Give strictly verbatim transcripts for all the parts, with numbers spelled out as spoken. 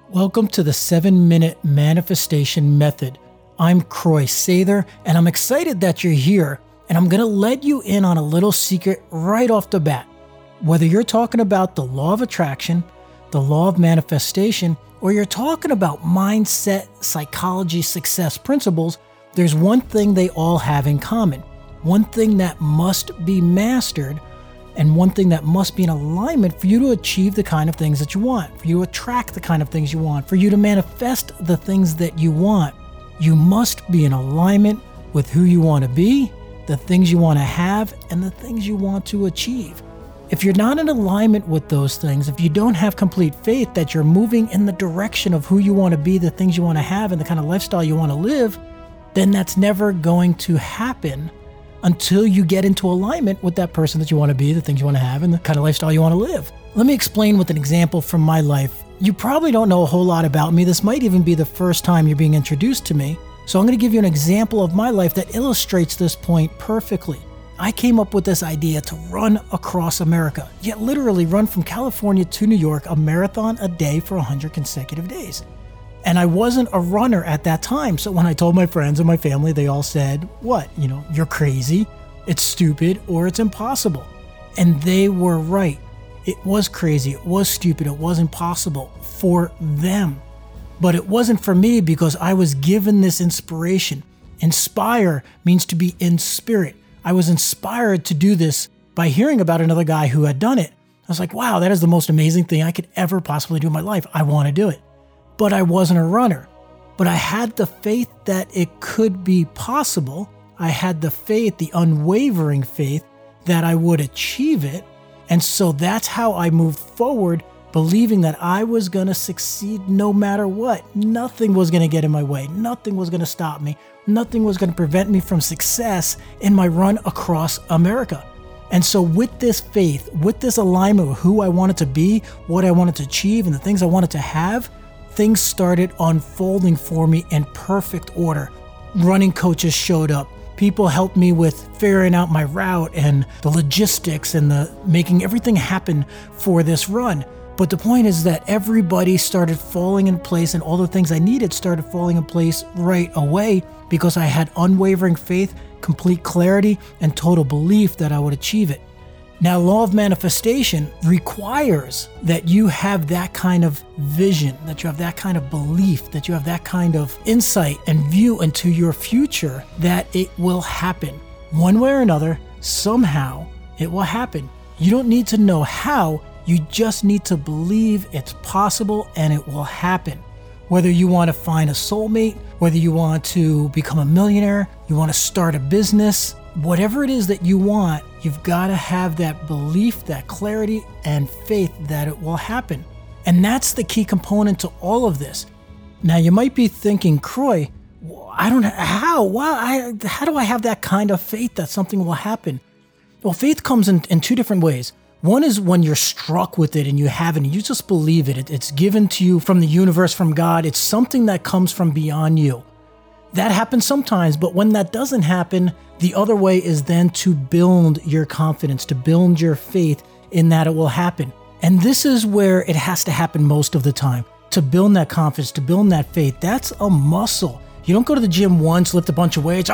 Welcome to the seven minute Manifestation Method. I'm Croy Sather, and I'm excited that you're here, and I'm going to let you in on a little secret right off the bat. Whether you're talking about the law of attraction, the law of manifestation, or you're talking about mindset, psychology, success principles, there's one thing they all have in common. One thing that must be mastered, and one thing that must be in alignment for you to achieve the kind of things that you want, for you to attract the kind of things you want, for you to manifest the things that you want. You must be in alignment with who you want to be, the things you want to have, and the things you want to achieve. If you're not in alignment with those things, if you don't have complete faith that you're moving in the direction of who you want to be, the things you want to have, and the kind of lifestyle you want to live, then that's never going to happen until you get into alignment with that person that you want to be, the things you want to have, and the kind of lifestyle you want to live. Let me explain with an example from my life. You probably don't know a whole lot about me. This might even be the first time you're being introduced to me. So I'm going to give you an example of my life that illustrates this point perfectly. I came up with this idea to run across America, yet literally run from California to New York, a marathon a day for one hundred consecutive days. And I wasn't a runner at that time. So when I told my friends and my family, they all said, what? You know, you're crazy, it's stupid, or it's impossible. And they were right. It was crazy, it was stupid, it was impossible for them. But it wasn't for me because I was given this inspiration. Inspire means to be in spirit. I was inspired to do this by hearing about another guy who had done it. I was like, wow, that is the most amazing thing I could ever possibly do in my life. I want to do it. But I wasn't a runner. But I had the faith that it could be possible. I had the faith, the unwavering faith, that I would achieve it. And so that's how I moved forward, believing that I was going to succeed no matter what. Nothing was going to get in my way. Nothing was going to stop me. Nothing was going to prevent me from success in my run across America. And so with this faith, with this alignment with who I wanted to be, what I wanted to achieve, and the things I wanted to have, things started unfolding for me in perfect order. Running coaches showed up. People helped me with figuring out my route and the logistics and the making everything happen for this run. But the point is that everybody started falling in place, and all the things I needed started falling in place right away because I had unwavering faith, complete clarity, and total belief that I would achieve it. Now, law of manifestation requires that you have that kind of vision, that you have that kind of belief, that you have that kind of insight and view into your future, that it will happen. One way or another, somehow, it will happen. You don't need to know how, you just need to believe it's possible and it will happen. Whether you want to find a soulmate, whether you want to become a millionaire, you want to start a business, whatever it is that you want, you've got to have that belief, that clarity, and faith that it will happen. And that's the key component to all of this. Now, you might be thinking, Croy, I don't know how, why, I, how do I have that kind of faith that something will happen? Well, faith comes in, in two different ways. One is when you're struck with it and you have it and you just believe it. it. It's given to you from the universe, from God. It's something that comes from beyond you. That happens sometimes, but when that doesn't happen, the other way is then to build your confidence, to build your faith in that it will happen. And this is where it has to happen most of the time. To build that confidence, to build that faith, that's a muscle. You don't go to the gym once, lift a bunch of weights,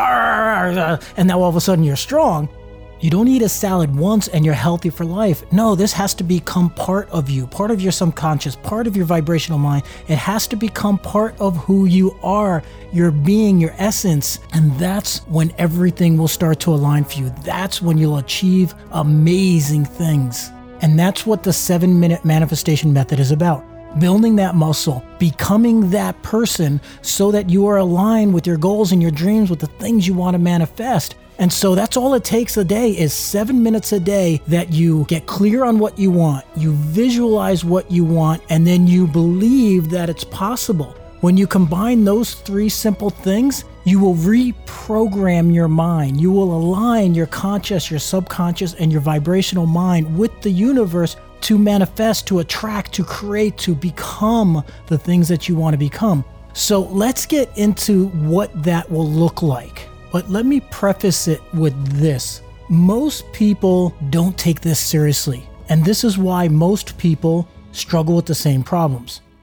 and now all of a sudden you're strong. You don't eat a salad once and you're healthy for life. No, this has to become part of you, part of your subconscious, part of your vibrational mind. It has to become part of who you are, your being, your essence. And that's when everything will start to align for you. That's when you'll achieve amazing things. And that's what the seven minute manifestation method is about. Building that muscle, becoming that person so that you are aligned with your goals and your dreams, with the things you want to manifest. And so that's all it takes a day is seven minutes a day that you get clear on what you want, you visualize what you want, and then you believe that it's possible. When you combine those three simple things, you will reprogram your mind. You will align your conscious, your subconscious, and your vibrational mind with the universe to manifest, to attract, to create, to become the things that you want to become. So let's get into what that will look like. But let me preface it with this. Most people don't take this seriously. And this is why most people struggle with the same problems.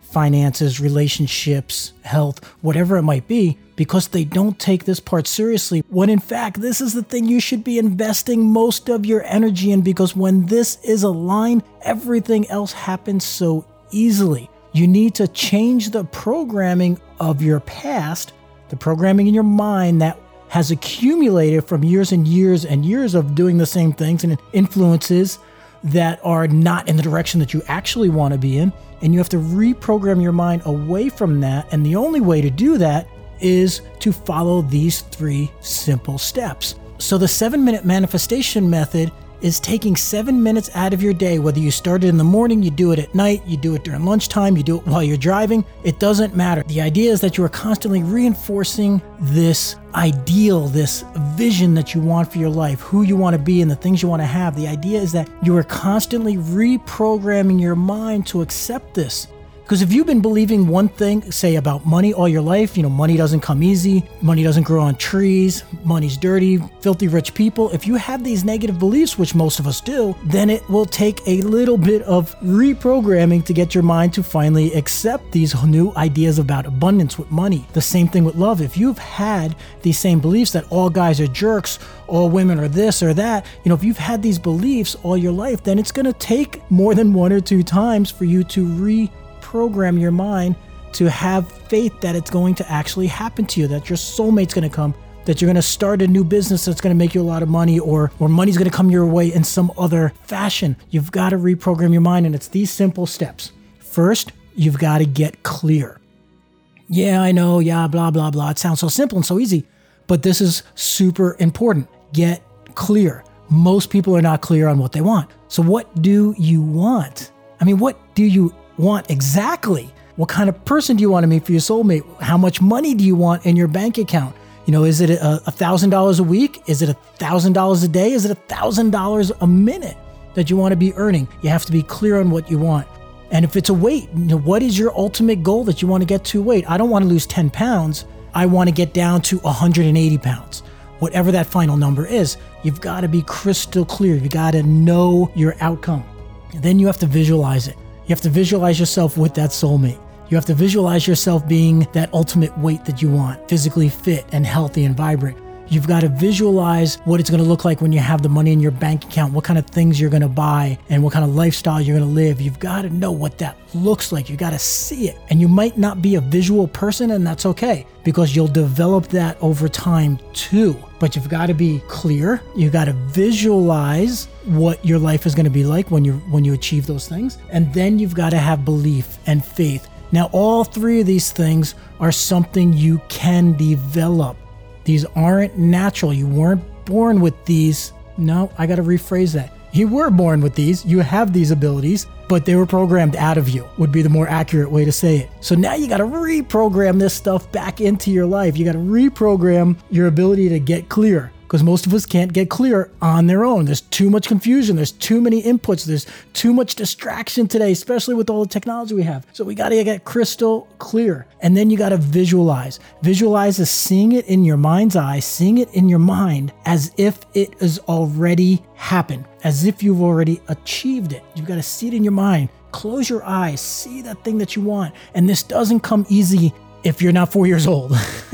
finances, relationships, health, whatever it might be, because they don't take this part seriously, when in fact, this is the thing you should be investing most of your energy in, because when this is aligned, everything else happens so easily. You need to change the programming of your past, the programming in your mind that has accumulated from years and years and years of doing the same things and influences that are not in the direction that you actually want to be in. And you have to reprogram your mind away from that. And the only way to do that is to follow these three simple steps. So the seven minute manifestation method is taking seven minutes out of your day, whether you start it in the morning, you do it at night, you do it during lunchtime, you do it while you're driving, it doesn't matter. The idea is that you are constantly reinforcing this ideal, this vision that you want for your life, who you want to be and the things you want to have. The idea is that you are constantly reprogramming your mind to accept this. Because if you've been believing one thing, say about money all your life, you know, money doesn't come easy, money doesn't grow on trees, money's dirty, filthy rich people. If you have these negative beliefs, which most of us do, then it will take a little bit of reprogramming to get your mind to finally accept these new ideas about abundance with money. The same thing with love. If you've had these same beliefs that all guys are jerks, all women are this or that, you know, if you've had these beliefs all your life, then it's going to take more than one or two times for you to re program your mind to have faith that it's going to actually happen to you, that your soulmate's going to come, that you're going to start a new business that's going to make you a lot of money, or or money's going to come your way in some other fashion. You've got to reprogram your mind, and it's these simple steps. First, you've got to get clear. Yeah, I know, yeah, blah, blah, blah. It sounds so simple and so easy, but this is super important. Get clear. Most people are not clear on what they want. So what do you want? I mean, what do you want exactly? What kind of person do you want to meet for your soulmate? How much money do you want in your bank account? You know, is it a thousand dollars a week? Is it a thousand dollars a day? Is it a thousand dollars a minute that you want to be earning? You have to be clear on what you want. And if it's a weight, you know, what is your ultimate goal that you want to get to weight? I don't want to lose ten pounds. I want to get down to one hundred eighty pounds. Whatever that final number is, you've got to be crystal clear. You got to know your outcome. And then you have to visualize it. You have to visualize yourself with that soulmate. You have to visualize yourself being that ultimate weight that you want, physically fit and healthy and vibrant. You've got to visualize what it's going to look like when you have the money in your bank account, what kind of things you're going to buy, and what kind of lifestyle you're going to live. You've got to know what that looks like. You got to see it. And you might not be a visual person, and that's okay, because you'll develop that over time too. But you've got to be clear. You've got to visualize what your life is going to be like when you when you achieve those things. And then you've got to have belief and faith. Now, all three of these things are something you can develop. These aren't natural. You weren't born with these. No, I got to rephrase that. You were born with these. You have these abilities, but they were programmed out of you, would be the more accurate way to say it. So now you got to reprogram this stuff back into your life. You got to reprogram your ability to get clear, because most of us can't get clear on their own. There's too much confusion. There's too many inputs. There's too much distraction today, especially with all the technology we have. So we got to get crystal clear. And then you got to visualize. Visualize is seeing it in your mind's eye, seeing it in your mind as if it has already happened, as if you've already achieved it. You've got to see it in your mind. Close your eyes, see that thing that you want. And this doesn't come easy if you're not four years old.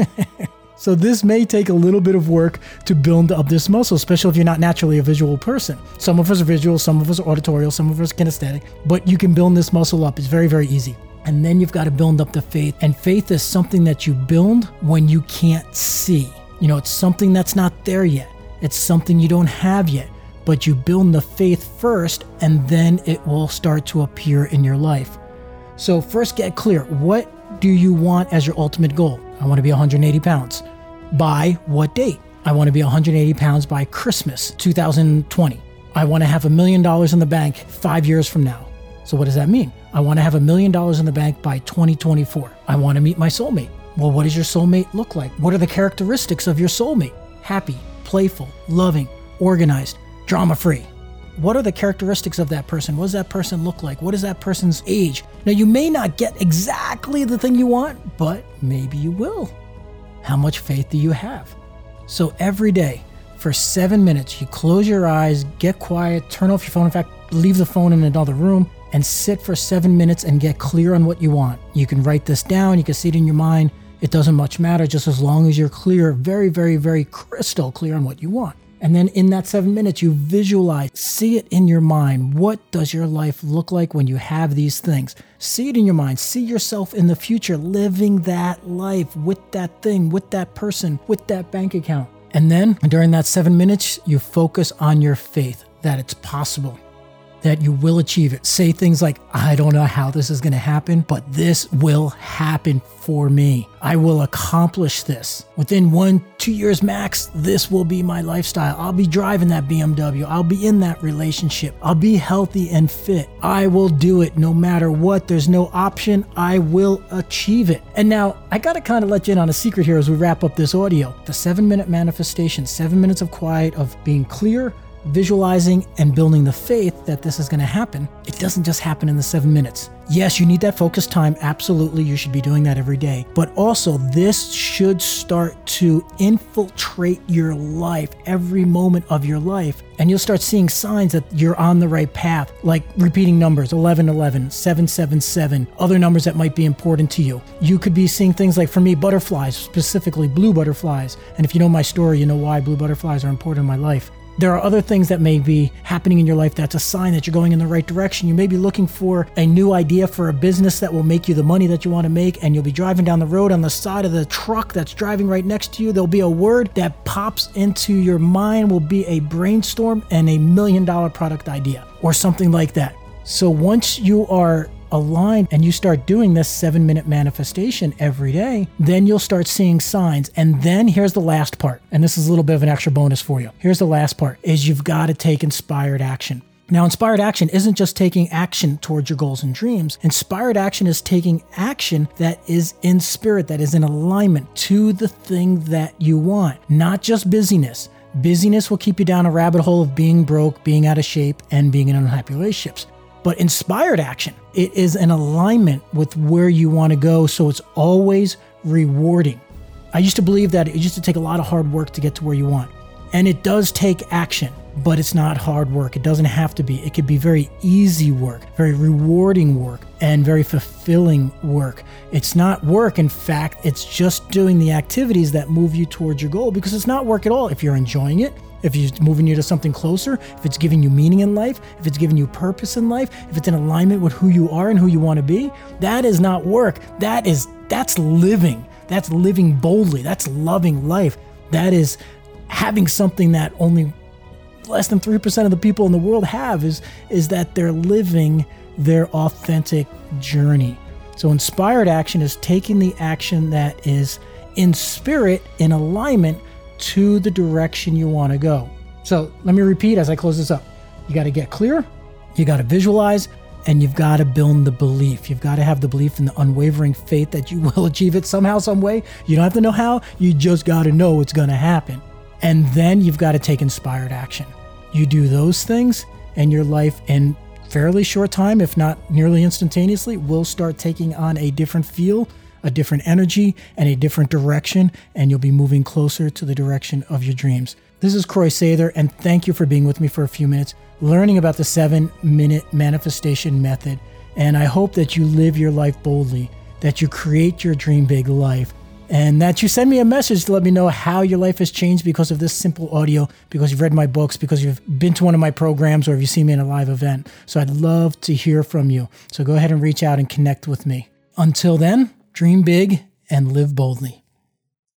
So this may take a little bit of work to build up this muscle, especially if you're not naturally a visual person. Some of us are visual, some of us are auditorial, some of us are kinesthetic, but you can build this muscle up. It's very, very easy. And then you've got to build up the faith. And faith is something that you build when you can't see. You know, it's something that's not there yet. It's something you don't have yet, but you build the faith first, and then it will start to appear in your life. So first get clear. What do you want as your ultimate goal? I want to be one hundred eighty pounds. By what date? I want to be one hundred eighty pounds by Christmas two thousand twenty. I want to have a million dollars in the bank five years from now. So what does that mean? I want to have a million dollars in the bank by twenty twenty-four. I want to meet my soulmate. Well, what does your soulmate look like? What are the characteristics of your soulmate? Happy, playful, loving, organized, drama-free. What are the characteristics of that person? What does that person look like? What is that person's age? Now, you may not get exactly the thing you want, but maybe you will. How much faith do you have? So every day for seven minutes, you close your eyes, get quiet, turn off your phone. In fact, leave the phone in another room and sit for seven minutes and get clear on what you want. You can write this down. You can see it in your mind. It doesn't much matter, just as long as you're clear, very, very, very crystal clear on what you want. And then in that seven minutes, you visualize, see it in your mind. What does your life look like when you have these things? See it in your mind. See yourself in the future living that life with that thing, with that person, with that bank account. And then during that seven minutes, you focus on your faith that it's possible, that you will achieve it. Say things like, I don't know how this is going to happen, but this will happen for me. I will accomplish this. Within one, two years max, this will be my lifestyle. I'll be driving that B M W. I'll be in that relationship. I'll be healthy and fit. I will do it no matter what. There's no option. I will achieve it. And now I got to kind of let you in on a secret here as we wrap up this audio. The seven minute manifestation, seven minutes of quiet, of being clear, visualizing and building the faith that this is going to happen. It doesn't just happen in the seven minutes. Yes, you need that focused time. Absolutely. You should be doing that every day. But also this should start to infiltrate your life, every moment of your life. And you'll start seeing signs that you're on the right path, like repeating numbers, eleven eleven, seven seven seven, other numbers that might be important to you. You could be seeing things like, for me, butterflies, specifically blue butterflies. And if you know my story, you know why blue butterflies are important in my life. There are other things that may be happening in your life that's a sign that you're going in the right direction. You may be looking for a new idea for a business that will make you the money that you want to make, and you'll be driving down the road. On the side of the truck that's driving right next to you, there'll be a word that pops into your mind, will be a brainstorm and a million dollar product idea or something like that. So once you are aligned and you start doing this seven minute manifestation every day, then you'll start seeing signs. And then here's the last part. And this is a little bit of an extra bonus for you. Here's the last part is you've got to take inspired action. Now, inspired action isn't just taking action towards your goals and dreams. Inspired action is taking action that is in spirit, that is in alignment to the thing that you want, not just busyness. Busyness will keep you down a rabbit hole of being broke, being out of shape, and being in unhappy relationships. But inspired action, it is an alignment with where you want to go, so it's always rewarding. I used to believe that it used to take a lot of hard work to get to where you want. And it does take action, but it's not hard work. It doesn't have to be. It could be very easy work, very rewarding work, and very fulfilling work. It's not work. In fact, it's just doing the activities that move you towards your goal, because it's not work at all if you're enjoying it. If it's moving you to something closer, if it's giving you meaning in life, if it's giving you purpose in life, if it's in alignment with who you are and who you want to be, that is not work. That is, that's living. That's living boldly. That's loving life. That is having something that only less than three percent of the people in the world have, is, is that they're living their authentic journey. So inspired action is taking the action that is in spirit, in alignment to the direction you want to go. So let me repeat as I close this up. You got to get clear, you got to visualize, and you've got to build the belief. You've got to have the belief and the unwavering faith that you will achieve it somehow, some way. You don't have to know how, you just got to know it's going to happen. And then you've got to take inspired action. You do those things, and your life in fairly short time, if not nearly instantaneously, will start taking on a different feel, a different energy, and a different direction, and you'll be moving closer to the direction of your dreams. This is Croy Sather, and thank you for being with me for a few minutes, learning about the seven-minute manifestation method. And I hope that you live your life boldly, that you create your dream big life, and that you send me a message to let me know how your life has changed because of this simple audio, because you've read my books, because you've been to one of my programs, or if you see me in a live event. So I'd love to hear from you. So go ahead and reach out and connect with me. Until then, dream big and live boldly.